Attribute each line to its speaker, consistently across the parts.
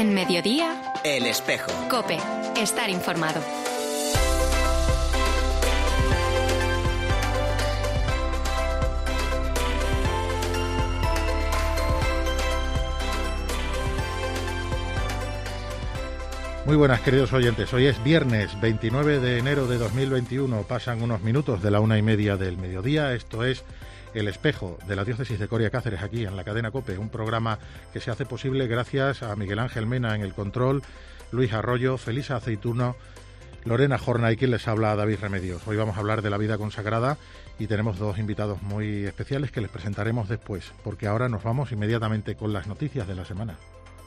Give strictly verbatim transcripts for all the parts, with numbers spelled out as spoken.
Speaker 1: En Mediodía,
Speaker 2: El Espejo.
Speaker 1: COPE. Estar informado.
Speaker 3: Muy buenas, queridos oyentes. Hoy es viernes veintinueve de enero de dos mil veintiuno. Pasan unos minutos de la una y media del mediodía. Esto es El Espejo de la Diócesis de Coria Cáceres, aquí en la cadena COPE. Un programa que se hace posible gracias a Miguel Ángel Mena en el control, Luis Arroyo, Felisa Aceituno, Lorena Jorna y quien les habla, David Remedios. Hoy vamos a hablar de la vida consagrada y tenemos dos invitados muy especiales que les presentaremos después, porque ahora nos vamos inmediatamente con las noticias de la semana.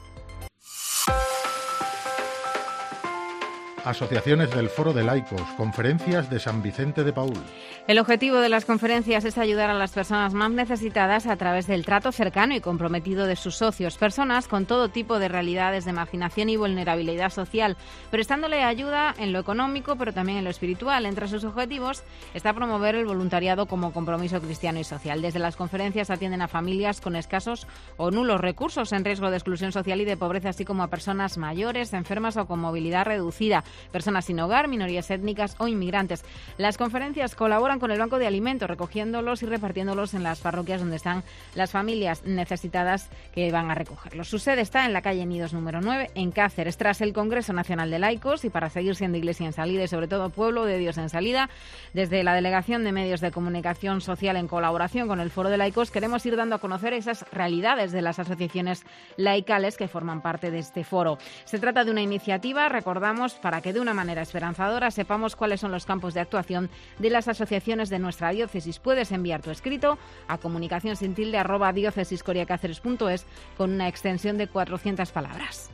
Speaker 3: Asociaciones del Foro de Laicos, conferencias de San Vicente de Paúl.
Speaker 4: El objetivo de las conferencias es ayudar a las personas más necesitadas a través del trato cercano y comprometido de sus socios, personas con todo tipo de realidades de marginación y vulnerabilidad social, prestándole ayuda en lo económico, pero también en lo espiritual. Entre sus objetivos está promover el voluntariado como compromiso cristiano y social. Desde las conferencias atienden a familias con escasos o nulos recursos en riesgo de exclusión social y de pobreza, así como a personas mayores, enfermas o con movilidad reducida, personas sin hogar, minorías étnicas o inmigrantes. Las conferencias colaboran con el Banco de Alimentos, recogiéndolos y repartiéndolos en las parroquias donde están las familias necesitadas que van a recogerlos. Su sede está en la calle Nidos número nueve, en Cáceres. Tras el Congreso Nacional de Laicos y para seguir siendo iglesia en salida y sobre todo pueblo de Dios en salida, desde la Delegación de Medios de Comunicación Social en colaboración con el Foro de Laicos queremos ir dando a conocer esas realidades de las asociaciones laicales que forman parte de este foro. Se trata de una iniciativa, recordamos, para que de una manera esperanzadora sepamos cuáles son los campos de actuación de las asociaciones de nuestra diócesis. Puedes enviar tu escrito a comunicación sin tilde arroba diócesiscoriacáceres punto es con una extensión de cuatrocientas palabras.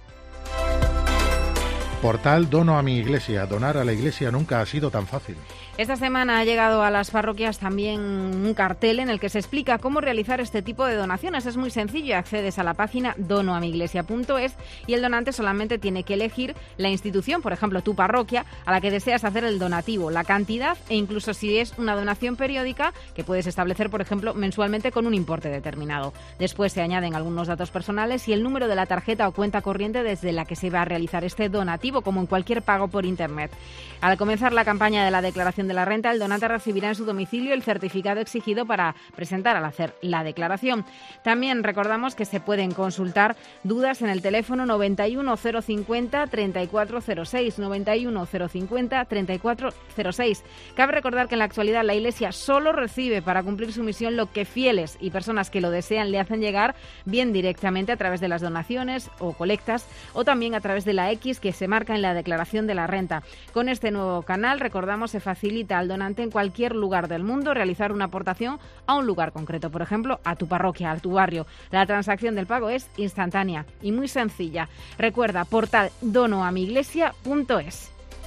Speaker 3: Portal Dono a mi Iglesia. Donar a la Iglesia nunca ha sido tan fácil.
Speaker 4: Esta semana ha llegado a las parroquias también un cartel en el que se explica cómo realizar este tipo de donaciones. Es muy sencillo, accedes a la página dono a mi iglesia punto es y el donante solamente tiene que elegir la institución, por ejemplo, tu parroquia, a la que deseas hacer el donativo, la cantidad e incluso si es una donación periódica que puedes establecer, por ejemplo, mensualmente con un importe determinado. Después se añaden algunos datos personales y el número de la tarjeta o cuenta corriente desde la que se va a realizar este donativo, como en cualquier pago por Internet. Al comenzar la campaña de la declaración de la renta, el donante recibirá en su domicilio el certificado exigido para presentar al hacer la declaración. También recordamos que se pueden consultar dudas en el teléfono noventa y uno cero cincuenta treinta y cuatro cero seis, noventa y uno cero cincuenta treinta y cuatro cero seis. Cabe recordar que en la actualidad la Iglesia solo recibe para cumplir su misión lo que fieles y personas que lo desean le hacen llegar, bien directamente a través de las donaciones o colectas o también a través de la X que se marca en la declaración de la renta. Con este nuevo canal, recordamos, se facilita al donante en cualquier lugar del mundo realizar una aportación a un lugar concreto, por ejemplo, a tu parroquia, a tu barrio. La transacción del pago es instantánea y muy sencilla. Recuerda, portal dono a mi iglesia punto es.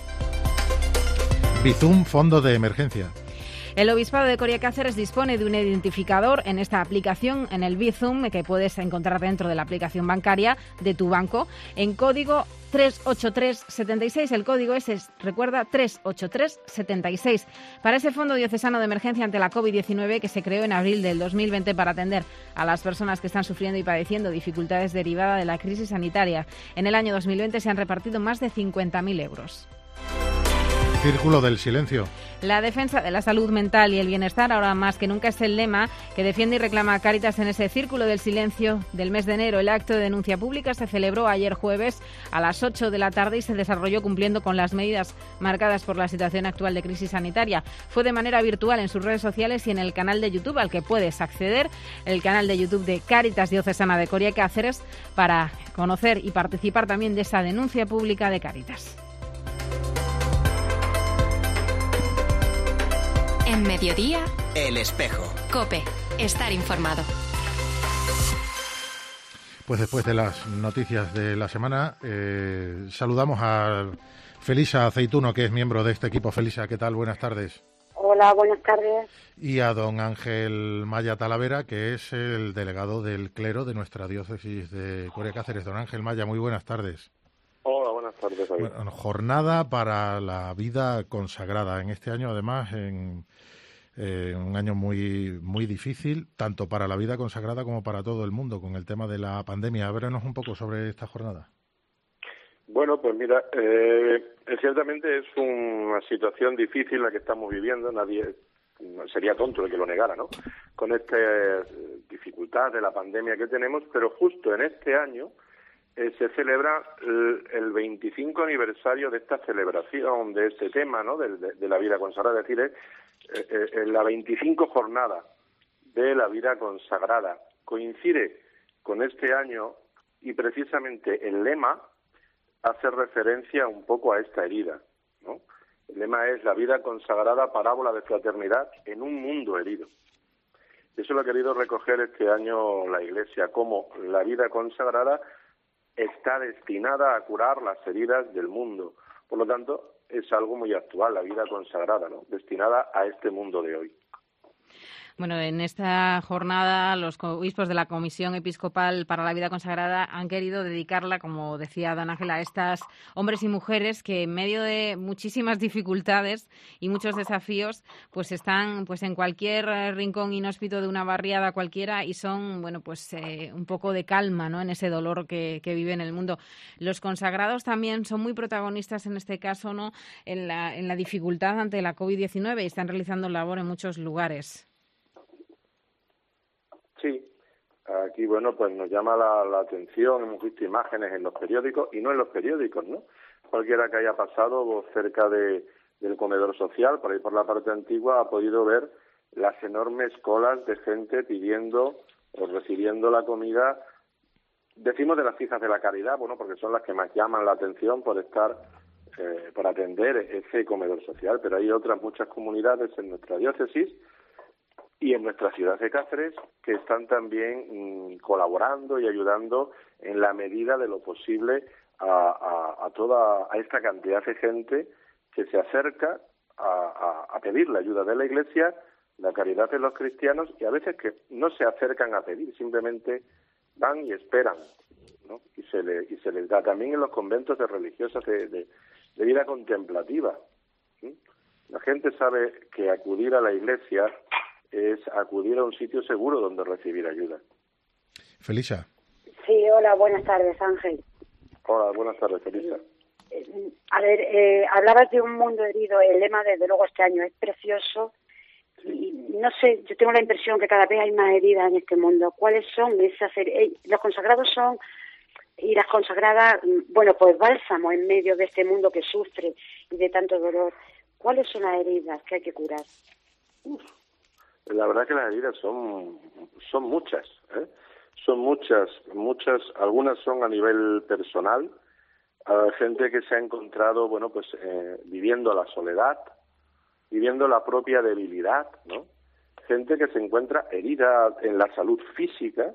Speaker 3: Bizum, Fondo de Emergencia.
Speaker 4: El Obispado de Coria Cáceres dispone de un identificador en esta aplicación, en el Bizum, que puedes encontrar dentro de la aplicación bancaria de tu banco, en código tres ocho tres siete seis. El código ese es, recuerda, tres ocho tres siete seis. Para ese Fondo Diocesano de Emergencia ante la COVID diecinueve que se creó en abril del dos mil veinte para atender a las personas que están sufriendo y padeciendo dificultades derivadas de la crisis sanitaria. En el año dos mil veinte se han repartido más de cincuenta mil euros.
Speaker 3: Círculo del Silencio.
Speaker 4: La defensa de la salud mental y el bienestar ahora más que nunca es el lema que defiende y reclama Cáritas en ese Círculo del Silencio del mes de enero. El acto de denuncia pública se celebró ayer jueves a las ocho de la tarde y se desarrolló cumpliendo con las medidas marcadas por la situación actual de crisis sanitaria. Fue de manera virtual en sus redes sociales y en el canal de YouTube al que puedes acceder, el canal de YouTube de Cáritas Diocesana de Coria Cáceres, para conocer y participar también de esa denuncia pública de Cáritas.
Speaker 1: En Mediodía,
Speaker 2: El Espejo.
Speaker 1: COPE. Estar informado.
Speaker 3: Pues después de las noticias de la semana, eh, saludamos a Felisa Aceituno, que es miembro de este equipo. Felisa, ¿qué tal? Buenas tardes.
Speaker 5: Hola, buenas tardes.
Speaker 3: Y a don Ángel Maya Talavera, que es el delegado del clero de nuestra diócesis de Coria Cáceres. Don Ángel Maya, muy buenas tardes.
Speaker 6: Hola, buenas tardes.
Speaker 3: Bueno, jornada para la vida consagrada. En este año, además, en eh, un año muy muy difícil, tanto para la vida consagrada como para todo el mundo, con el tema de la pandemia. Háblenos un poco sobre esta jornada.
Speaker 2: Bueno, pues mira, eh, ciertamente es una situación difícil la que estamos viviendo, nadie sería tonto el que lo negara, ¿no? Con esta eh, dificultad de la pandemia que tenemos, pero justo en este año eh, se celebra el, el veinticinco aniversario de esta celebración, de este tema, ¿no? De, de, de la vida consagrada, es decir, eh, eh, en la veinticinco jornada de la vida consagrada. Coincide con este año y precisamente el lema hace referencia un poco a esta herida, ¿no? El lema es la vida consagrada, parábola de fraternidad en un mundo herido. Eso lo ha querido recoger este año la Iglesia, como la vida consagrada está destinada a curar las heridas del mundo. Por lo tanto, es algo muy actual, la vida consagrada, ¿no? Destinada a este mundo de hoy.
Speaker 4: Bueno, en esta jornada los obispos de la Comisión Episcopal para la Vida Consagrada han querido dedicarla, como decía don Ángel, a estos hombres y mujeres que en medio de muchísimas dificultades y muchos desafíos, pues están pues en cualquier rincón inhóspito de una barriada cualquiera y son, bueno, pues eh, un poco de calma, ¿no?, en ese dolor que, que vive en el mundo. Los consagrados también son muy protagonistas en este caso, ¿no?, en la, en la dificultad ante la COVID diecinueve y están realizando labor en muchos lugares.
Speaker 2: Sí, aquí, bueno, pues nos llama la, la atención, hemos visto imágenes en los periódicos, y no en los periódicos, ¿no? Cualquiera que haya pasado cerca de, del comedor social, por ahí por la parte antigua, ha podido ver las enormes colas de gente pidiendo o recibiendo la comida. Decimos de las hijas de la caridad, bueno, porque son las que más llaman la atención por estar, eh, por atender ese comedor social, pero hay otras muchas comunidades en nuestra diócesis y en nuestra ciudad de Cáceres que están también mmm, colaborando y ayudando en la medida de lo posible a, a, a toda a esta cantidad de gente que se acerca a, a, a pedir la ayuda de la Iglesia, la caridad de los cristianos, y a veces que no se acercan a pedir, simplemente van y esperan, ¿no? Y se le, y se les da también en los conventos de religiosas de, de, de vida contemplativa, ¿sí? La gente sabe que acudir a la Iglesia es acudir a un sitio seguro donde recibir ayuda.
Speaker 3: Felisa.
Speaker 5: Sí, hola, buenas tardes, Ángel.
Speaker 2: Hola, buenas tardes, Felisa.
Speaker 5: Eh, a ver, eh, hablabas de un mundo herido, el lema desde luego este año es precioso y no sé, yo tengo la impresión que cada vez hay más heridas en este mundo. ¿Cuáles son esas heridas? Los consagrados son, y las consagradas, bueno, pues bálsamo en medio de este mundo que sufre y de tanto dolor. ¿Cuáles son las heridas que hay que curar?
Speaker 2: Uf. La verdad que las heridas son son muchas, ¿eh? Son muchas, muchas, algunas son a nivel personal, uh, gente que se ha encontrado, bueno, pues eh, viviendo la soledad, viviendo la propia debilidad, ¿no? Gente que se encuentra herida en la salud física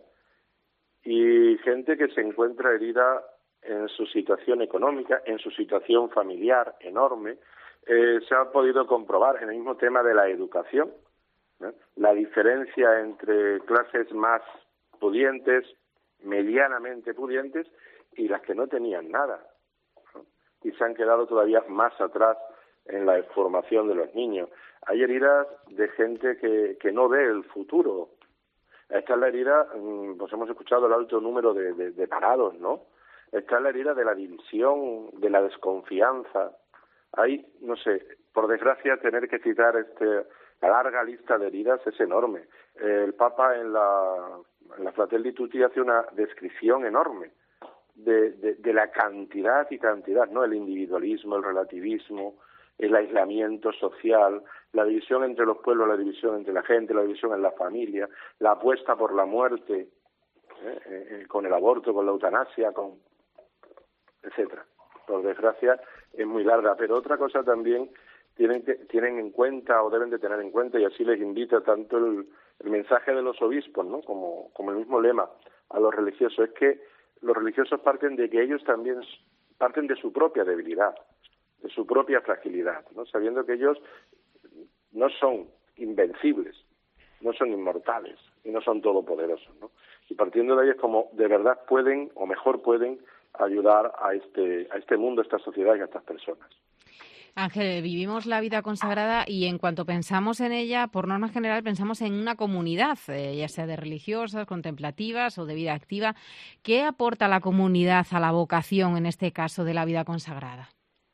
Speaker 2: y gente que se encuentra herida en su situación económica, en su situación familiar enorme. Eh, se ha podido comprobar en el mismo tema de la educación, ¿no?, la diferencia entre clases más pudientes, medianamente pudientes, y las que no tenían nada, ¿no?, y se han quedado todavía más atrás en la formación de los niños. Hay heridas de gente que, que no ve el futuro. Esta es la herida, pues hemos escuchado el alto número de, de, de parados, ¿no? Esta es la herida de la división, de la desconfianza. Hay, no sé, por desgracia tener que citar este la larga lista de heridas es enorme. El Papa en la, en la Fratelli Tutti hace una descripción enorme de, de, de la cantidad y cantidad, ¿no? El individualismo, el relativismo, el aislamiento social, la división entre los pueblos, la división entre la gente, la división en la familia, la apuesta por la muerte, ¿eh? Eh, con el aborto, con la eutanasia, con etcétera. Por desgracia es muy larga, pero otra cosa también tienen que tienen en cuenta o deben de tener en cuenta, y así les invita tanto el, el mensaje de los obispos, ¿no?, como, como el mismo lema a los religiosos, es que los religiosos parten de que ellos también parten de su propia debilidad, de su propia fragilidad, ¿no?, sabiendo que ellos no son invencibles, no son inmortales y no son todopoderosos, ¿no? Y partiendo de ahí es como de verdad pueden, o mejor pueden, ayudar a este a este mundo, a esta sociedad y a estas personas.
Speaker 4: Ángel, vivimos la vida consagrada y en cuanto pensamos en ella, por norma general, pensamos en una comunidad, eh, ya sea de religiosas, contemplativas o de vida activa. ¿Qué aporta la comunidad a la vocación, en este caso, de la vida consagrada?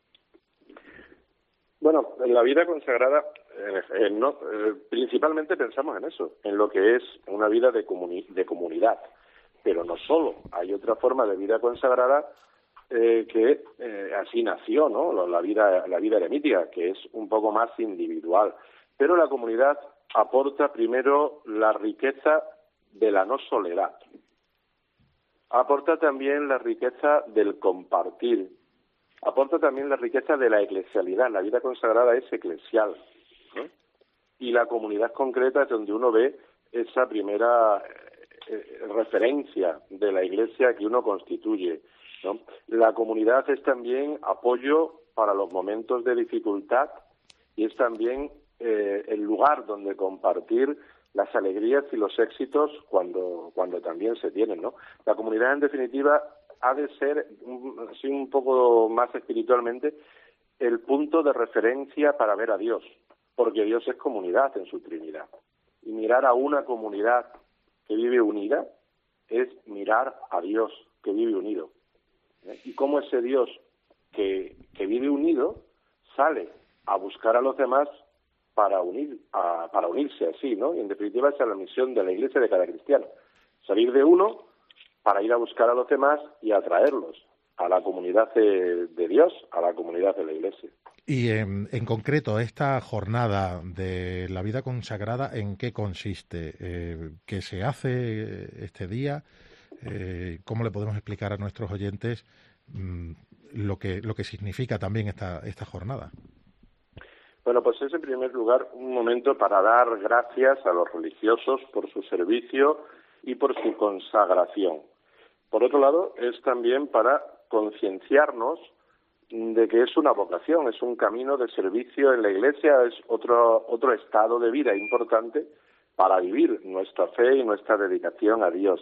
Speaker 2: Bueno, en la vida consagrada, eh, eh, no, eh, principalmente pensamos en eso, en lo que es una vida de, comuni- de comunidad. Pero no solo, hay otra forma de vida consagrada eh, que eh, así nació, ¿no? La vida, la vida eremítica, que es un poco más individual. Pero la comunidad aporta primero la riqueza de la no soledad. Aporta también la riqueza del compartir. Aporta también la riqueza de la eclesialidad. La vida consagrada es eclesial, ¿no? Y la comunidad concreta es donde uno ve esa primera eh, referencia de la Iglesia que uno constituye, ¿no? La comunidad es también apoyo para los momentos de dificultad y es también eh, el lugar donde compartir las alegrías y los éxitos cuando cuando también se tienen, ¿no? La comunidad, en definitiva, ha de ser, así un poco más espiritualmente, el punto de referencia para ver a Dios, porque Dios es comunidad en su Trinidad. Y mirar a una comunidad que vive unida es mirar a Dios que vive unido. ¿Eh? Y cómo ese Dios que, que vive unido sale a buscar a los demás para unir a, para unirse así, ¿no? Y en definitiva esa es la misión de la Iglesia, de cada cristiano. Salir de uno para ir a buscar a los demás y atraerlos a la comunidad de, de Dios, a la comunidad de la Iglesia.
Speaker 3: Y en, en concreto, esta jornada de la vida consagrada, ¿en qué consiste? Eh, ¿Qué se hace este día? Eh, ¿Cómo le podemos explicar a nuestros oyentes mmm, lo que lo que significa también esta, esta jornada?
Speaker 2: Bueno, pues es en primer lugar un momento para dar gracias a los religiosos por su servicio y por su consagración. Por otro lado, es también para concienciarnos de que es una vocación, es un camino de servicio en la Iglesia, es otro otro estado de vida importante para vivir nuestra fe y nuestra dedicación a Dios.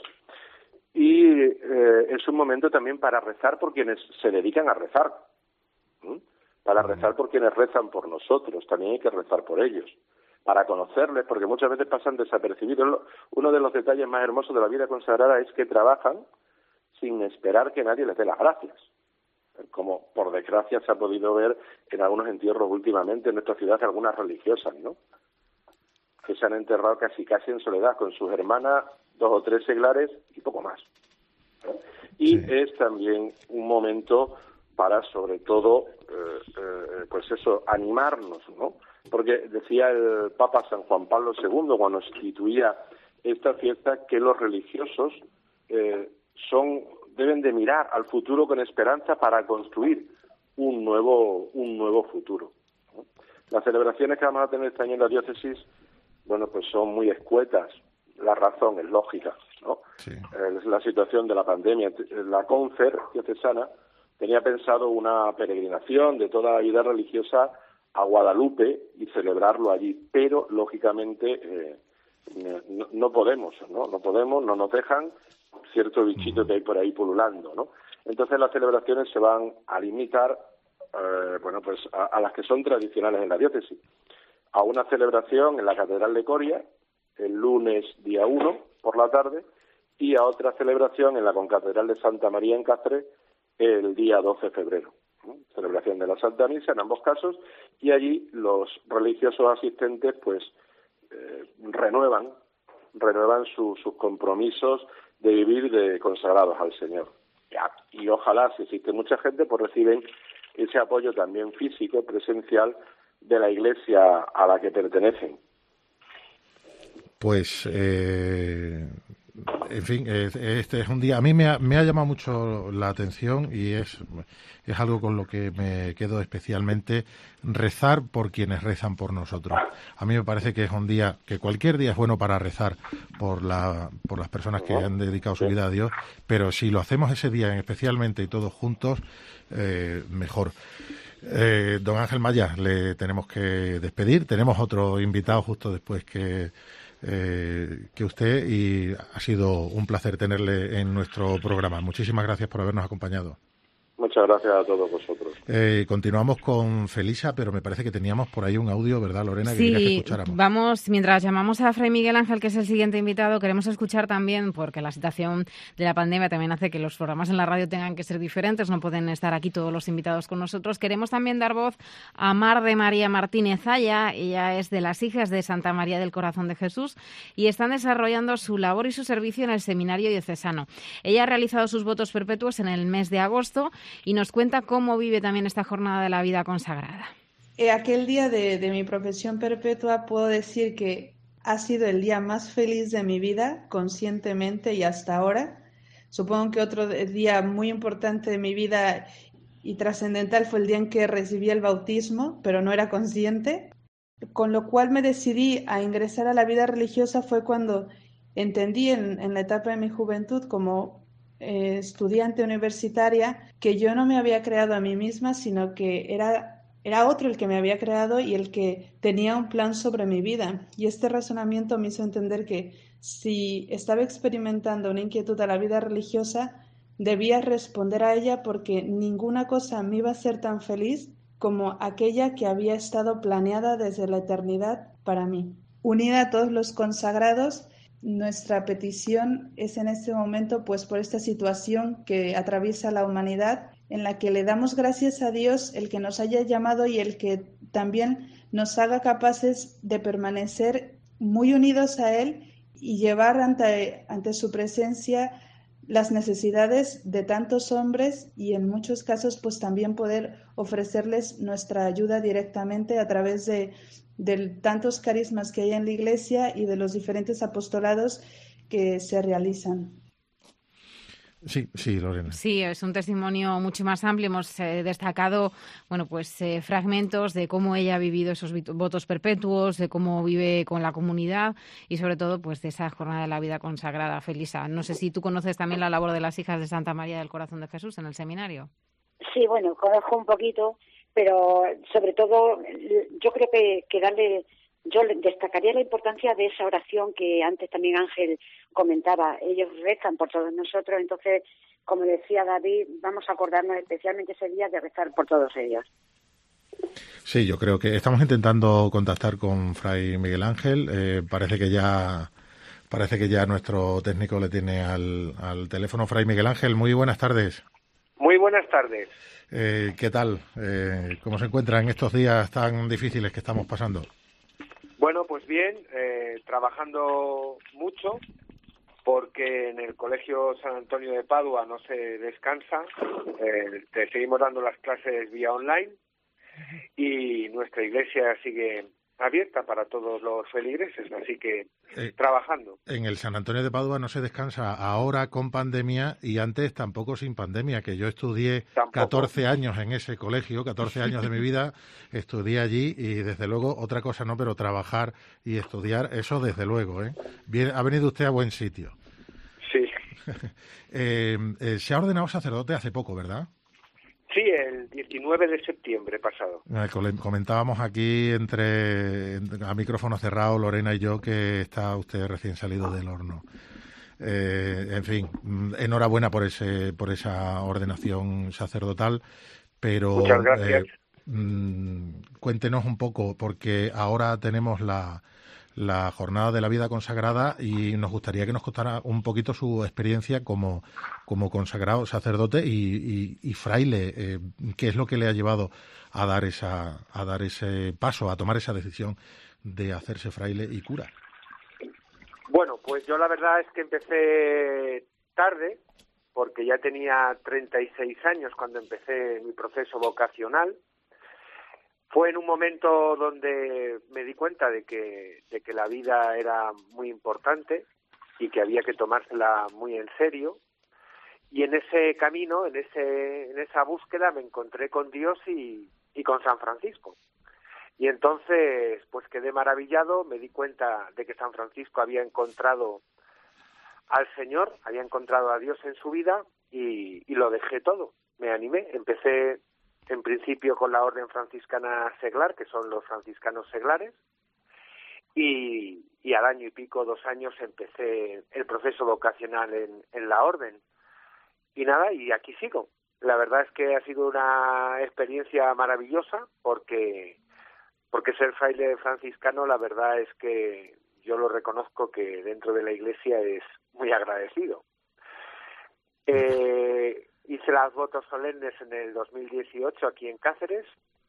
Speaker 2: Y eh, es un momento también para rezar por quienes se dedican a rezar, ¿Mm? para rezar por quienes rezan por nosotros, también hay que rezar por ellos, para conocerles, porque muchas veces pasan desapercibidos. Uno de los detalles más hermosos de la vida consagrada es que trabajan sin esperar que nadie les dé las gracias, como por desgracia se ha podido ver en algunos entierros últimamente en nuestra ciudad, algunas religiosas, ¿no? Que se han enterrado casi casi en soledad con sus hermanas, dos o tres seglares y poco más, ¿no? Y sí. Es también un momento para, sobre todo, eh, eh, pues eso, animarnos, ¿no? Porque decía el Papa San Juan Pablo segundo cuando instituía esta fiesta que los religiosos eh, son deben de mirar al futuro con esperanza para construir un nuevo un nuevo futuro, ¿no? Las celebraciones que vamos a tener este año en la diócesis, bueno, pues son muy escuetas. La razón es lógica, ¿no? Sí. Eh, la situación de la pandemia. La Confer diocesana tenía pensado una peregrinación de toda la vida religiosa a Guadalupe y celebrarlo allí, pero lógicamente eh, no, no podemos, ¿no? No podemos, no nos dejan cierto bichito que hay por ahí pululando, ¿no? Entonces las celebraciones se van a limitar, eh, bueno, pues a, a las que son tradicionales en la diócesis, a una celebración en la Catedral de Coria el lunes día uno por la tarde y a otra celebración en la Concatedral de Santa María en Cáceres el día doce de febrero, ¿no? Celebración de la Santa Misa en ambos casos, y allí los religiosos asistentes pues eh, renuevan renuevan su, sus compromisos de vivir de consagrados al Señor. Y ojalá, si existe mucha gente, pues reciben ese apoyo también físico, presencial, de la Iglesia a la que pertenecen.
Speaker 3: Pues, eh, en fin, este es un día... A mí me ha, me ha llamado mucho la atención y es, es algo con lo que me quedo especialmente, rezar por quienes rezan por nosotros. A mí me parece que es un día, que cualquier día es bueno para rezar por la por las personas que han dedicado su vida a Dios, pero si lo hacemos ese día especialmente y todos juntos, eh, mejor. Eh, don Ángel Maya, le tenemos que despedir. Tenemos otro invitado justo después que... Eh, que usted, y ha sido un placer tenerle en nuestro programa. Muchísimas gracias por habernos acompañado.
Speaker 2: Muchas Muchas gracias a todos vosotros.
Speaker 3: Eh, continuamos con Felisa, pero me parece que teníamos por ahí un audio, ¿verdad, Lorena? Que
Speaker 4: sí,
Speaker 3: querías que escucháramos.
Speaker 4: Vamos, mientras llamamos a Fray Miguel Ángel, que es el siguiente invitado, queremos escuchar también, porque la situación de la pandemia también hace que los programas en la radio tengan que ser diferentes, no pueden estar aquí todos los invitados con nosotros. Queremos también dar voz a Mar de María Martínez Aya. Ella es de las Hijas de Santa María del Corazón de Jesús y están desarrollando su labor y su servicio en el Seminario Diocesano. Ella ha realizado sus votos perpetuos en el mes de agosto y nos cuenta cómo vive también esta jornada de la vida consagrada.
Speaker 6: Eh, aquel día de, de mi profesión perpetua puedo decir que ha sido el día más feliz de mi vida, conscientemente y hasta ahora. Supongo que otro día muy importante de mi vida y trascendental fue el día en que recibí el bautismo, pero no era consciente. Con lo cual me decidí a ingresar a la vida religiosa fue cuando entendí en, en la etapa de mi juventud como eh, estudiante universitaria que yo no me había creado a mí misma, sino que era, era otro el que me había creado y el que tenía un plan sobre mi vida. Y este razonamiento me hizo entender que si estaba experimentando una inquietud a la vida religiosa, debía responder a ella porque ninguna cosa me iba a hacer tan feliz como aquella que había estado planeada desde la eternidad para mí. Unida a todos los consagrados, nuestra petición es en este momento, pues por esta situación que atraviesa la humanidad, en la que le damos gracias a Dios el que nos haya llamado y el que también nos haga capaces de permanecer muy unidos a Él y llevar ante, ante su presencia las necesidades de tantos hombres y en muchos casos pues también poder ofrecerles nuestra ayuda directamente a través de, de tantos carismas que hay en la Iglesia y de los diferentes apostolados que se realizan.
Speaker 3: Sí, sí, Lorena.
Speaker 4: Sí, es un testimonio mucho más amplio. Hemos eh, destacado, bueno, pues eh, fragmentos de cómo ella ha vivido esos votos perpetuos, de cómo vive con la comunidad y sobre todo, pues de esa jornada de la vida consagrada. Felisa, no sé si tú conoces también la labor de las Hijas de Santa María del Corazón de Jesús en el seminario.
Speaker 5: Sí, bueno, conozco un poquito, pero sobre todo yo creo que, que darle... Yo destacaría la importancia de esa oración que antes también Ángel comentaba. Ellos rezan por todos nosotros, entonces, como decía David, vamos a acordarnos especialmente ese día de rezar por todos ellos.
Speaker 3: Sí, yo creo que estamos intentando contactar con Fray Miguel Ángel. Eh, parece que ya parece que ya nuestro técnico le tiene al, al teléfono. Fray Miguel Ángel, muy buenas tardes.
Speaker 7: Muy buenas tardes.
Speaker 3: Eh, ¿Qué tal? Eh, ¿Cómo se encuentra en estos días tan difíciles que estamos pasando?
Speaker 7: Bueno, pues bien, eh, trabajando mucho, porque en el Colegio San Antonio de Padua no se descansa, eh, te seguimos dando las clases vía online y nuestra iglesia sigue abierta para todos los feligreses, así que eh, trabajando.
Speaker 3: En el San Antonio de Padua no se descansa ahora con pandemia y antes tampoco sin pandemia, que yo estudié tampoco. catorce años en ese colegio, catorce años de mi vida estudié allí y desde luego otra cosa no, pero trabajar y estudiar, eso desde luego, ¿eh? Bien, ha venido usted a buen sitio.
Speaker 7: Sí.
Speaker 3: eh, eh, se ha ordenado sacerdote hace poco, ¿verdad?
Speaker 7: Sí, el diecinueve de septiembre pasado.
Speaker 3: Comentábamos aquí entre a micrófono cerrado, Lorena y yo, que está usted recién salido del horno. Eh, en fin, enhorabuena por ese por esa ordenación sacerdotal, pero
Speaker 7: muchas gracias.
Speaker 3: Eh, mmm, cuéntenos un poco, porque ahora tenemos la la jornada de la vida consagrada y nos gustaría que nos contara un poquito su experiencia como, como consagrado sacerdote y, y, y fraile. Eh, ¿Qué es lo que le ha llevado a dar esa a dar ese paso, a tomar esa decisión de hacerse fraile y cura?
Speaker 7: Bueno, pues yo la verdad es que empecé tarde, porque ya tenía treinta y seis años cuando empecé mi proceso vocacional. Fue en un momento donde me di cuenta de que, de que la vida era muy importante y que había que tomársela muy en serio. Y en ese camino, en ese en esa búsqueda, me encontré con Dios y, y con San Francisco. Y entonces, pues quedé maravillado, me di cuenta de que San Francisco había encontrado al Señor, había encontrado a Dios en su vida y, y lo dejé todo. Me animé, empecé en principio con la Orden Franciscana Seglar, que son los franciscanos seglares, y, y al año y pico, dos años, empecé el proceso vocacional en, en la Orden. Y nada, y aquí sigo. la verdad es que ha sido una experiencia maravillosa porque, porque ser fraile franciscano, la verdad es que yo lo reconozco que dentro de la Iglesia es muy agradecido. Eh, hice las votos solemnes en el dos mil dieciocho aquí en Cáceres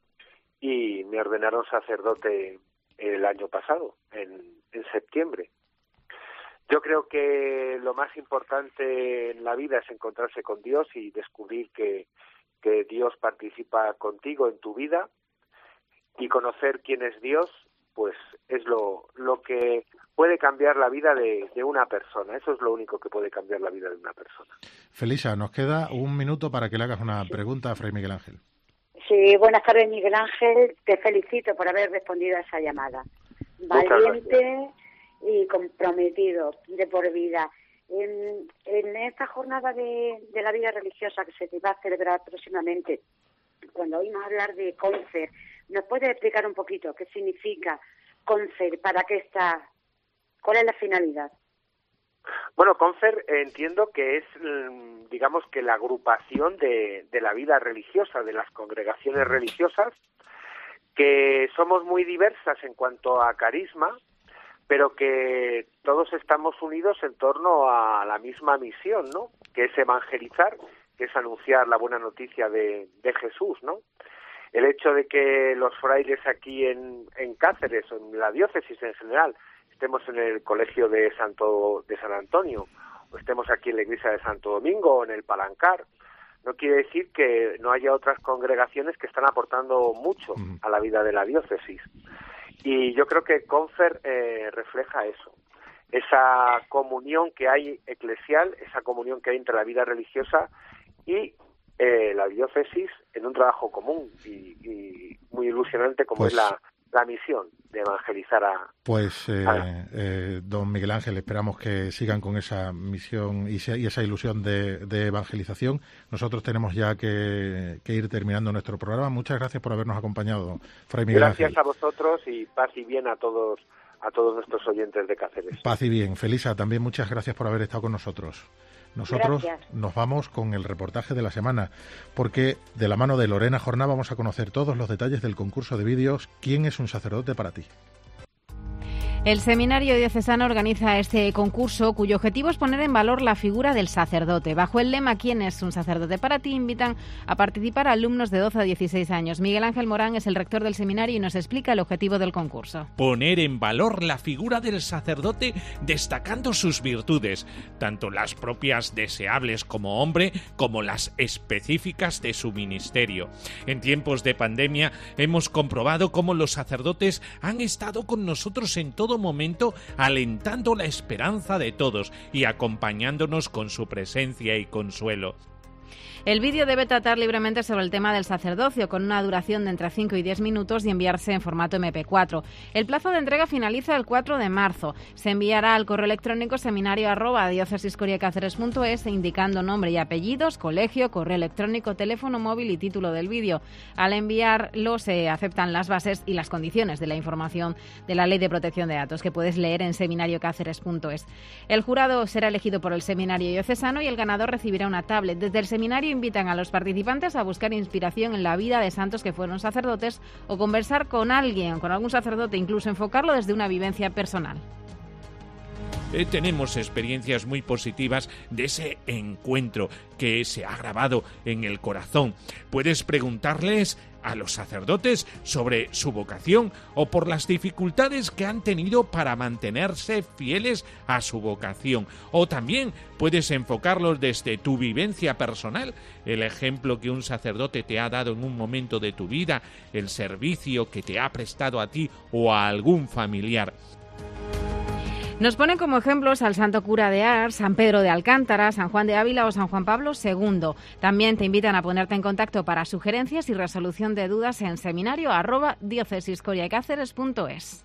Speaker 7: y me ordenaron sacerdote el año pasado, en, en septiembre. Yo creo que lo más importante en la vida es encontrarse con Dios y descubrir que, que Dios participa contigo en tu vida, y conocer quién es Dios, pues es lo, lo que puede cambiar la vida de, de una persona. Eso es lo único que puede cambiar la vida de una persona.
Speaker 3: Felisa, nos queda un minuto para que le hagas una pregunta a Fray Miguel Ángel.
Speaker 5: Sí, buenas tardes, Miguel Ángel. Te felicito por haber respondido a esa llamada. Valiente y comprometido de por vida. En, en esta jornada de, de la vida religiosa que se te va a celebrar próximamente, cuando oímos hablar de Confer, ¿nos puedes explicar un poquito qué significa Confer? ¿Para qué está? ¿Cuál es la finalidad?
Speaker 7: Bueno, Confer eh, entiendo que es, digamos, que la agrupación de, de la vida religiosa, de las congregaciones religiosas, que somos muy diversas en cuanto a carisma, pero que todos estamos unidos en torno a la misma misión, ¿no? Que es evangelizar, que es anunciar la buena noticia de, de Jesús, ¿no? El hecho de que los frailes aquí en, en Cáceres, o en la diócesis en general, estemos en el colegio de Santo de San Antonio, o estemos aquí en la iglesia de Santo Domingo, o en el Palancar, no quiere decir que no haya otras congregaciones que están aportando mucho a la vida de la diócesis. Y yo creo que Confer eh, refleja eso, esa comunión que hay eclesial, esa comunión que hay entre la vida religiosa y eh, la diócesis en un trabajo común y, y muy ilusionante como pues, es la, la misión de evangelizar a...
Speaker 3: Pues, eh,
Speaker 7: a...
Speaker 3: eh, don Miguel Ángel, esperamos que sigan con esa misión y, se, y esa ilusión de, de evangelización. Nosotros tenemos ya que, que ir terminando nuestro programa. Muchas gracias por habernos acompañado, Fray Miguel
Speaker 7: Gracias
Speaker 3: Ángel.
Speaker 7: Gracias a vosotros y paz y bien a todos, a todos nuestros oyentes de Cáceres.
Speaker 3: Paz y bien. Felisa, también muchas gracias por haber estado con nosotros. Nosotros
Speaker 5: Gracias.
Speaker 3: Nos vamos con el reportaje de la semana, porque de la mano de Lorena Jorná vamos a conocer todos los detalles del concurso de vídeos ¿Quién es un sacerdote para ti?
Speaker 4: El Seminario Diocesano organiza este concurso cuyo objetivo es poner en valor la figura del sacerdote. Bajo el lema ¿Quién es un sacerdote para ti? Invitan a participar a alumnos de doce a dieciséis años. Miguel Ángel Morán es el rector del seminario y nos explica el objetivo del concurso.
Speaker 8: Poner en valor la figura del sacerdote destacando sus virtudes, tanto las propias deseables como hombre, como las específicas de su ministerio. En tiempos de pandemia hemos comprobado cómo los sacerdotes han estado con nosotros en todo momento, alentando la esperanza de todos y acompañándonos con su presencia y consuelo.
Speaker 4: El vídeo debe tratar libremente sobre el tema del sacerdocio, con una duración de entre cinco y diez minutos y enviarse en formato eme pe cuatro. El plazo de entrega finaliza el cuatro de marzo. Se enviará al correo electrónico seminario arroba diócesiscoriacáceres punto es indicando nombre y apellidos, colegio, correo electrónico, teléfono móvil y título del vídeo. Al enviarlo se aceptan las bases y las condiciones de la información de la Ley de Protección de Datos, que puedes leer en seminario cáceres punto es. El jurado será elegido por el seminario diocesano y el ganador recibirá una tablet. Desde el seminario invitan a los participantes a buscar inspiración en la vida de santos que fueron sacerdotes o conversar con alguien, con algún sacerdote, incluso enfocarlo desde una vivencia personal.
Speaker 8: Eh, tenemos experiencias muy positivas de ese encuentro que se ha grabado en el corazón. Puedes preguntarles a los sacerdotes sobre su vocación o por las dificultades que han tenido para mantenerse fieles a su vocación. O también puedes enfocarlos desde tu vivencia personal, el ejemplo que un sacerdote te ha dado en un momento de tu vida, el servicio que te ha prestado a ti o a algún familiar.
Speaker 4: Nos ponen como ejemplos al Santo Cura de Ars, San Pedro de Alcántara, San Juan de Ávila o San Juan Pablo segundo. También te invitan a ponerte en contacto para sugerencias y resolución de dudas en seminario arroba diócesiscoriacáceres punto es.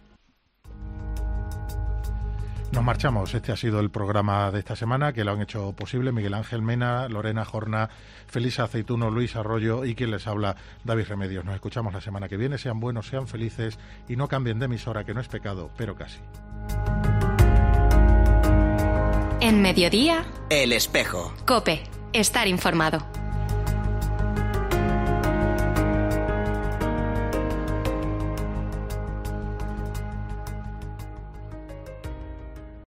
Speaker 3: Nos marchamos. Este ha sido el programa de esta semana, que lo han hecho posible Miguel Ángel Mena, Lorena Jorná, Felisa Aceituno, Luis Arroyo y quien les habla, David Remedios. Nos escuchamos la semana que viene. Sean buenos, sean felices y no cambien de emisora, que no es pecado, pero casi.
Speaker 1: En Mediodía,
Speaker 9: El Espejo.
Speaker 1: COPE. Estar informado.